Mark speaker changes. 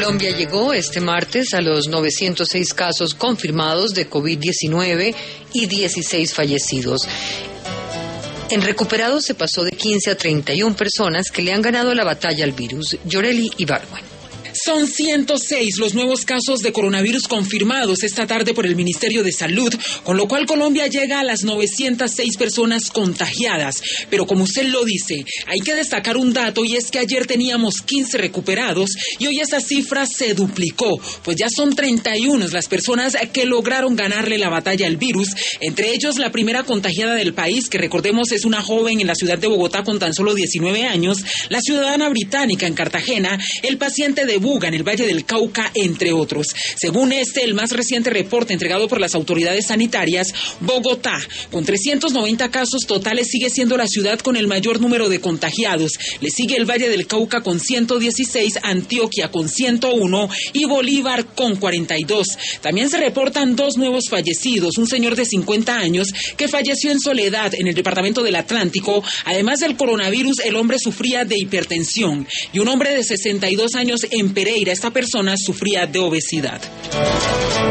Speaker 1: Colombia llegó este martes a los 906 casos confirmados de COVID-19 y 16 fallecidos. En recuperados se pasó de 15 a 31 personas que le han ganado la batalla al virus. Yoreli Ibargüen.
Speaker 2: Son 106 los nuevos casos de coronavirus confirmados esta tarde por el Ministerio de Salud, con lo cual Colombia llega a las 906 personas contagiadas. Pero como usted lo dice, hay que destacar un dato, y es que ayer teníamos 15 recuperados y hoy esa cifra se duplicó, pues ya son 31 las personas que lograron ganarle la batalla al virus, entre ellos la primera contagiada del país, que recordemos es una joven en la ciudad de Bogotá con tan solo 19 años, la ciudadana británica en Cartagena, el paciente de Buga en el Valle del Cauca, entre otros. Según el más reciente reporte entregado por las autoridades sanitarias, Bogotá, con 390 casos totales, sigue siendo la ciudad con el mayor número de contagiados. Le sigue el Valle del Cauca con 116, Antioquia con 101 y Bolívar con 42. También se reportan 2 nuevos fallecidos, un señor de 50 años que falleció en Soledad, en el departamento del Atlántico. Además del coronavirus, el hombre sufría de hipertensión, y un hombre de 62 años en Pereira, esta persona sufría de obesidad.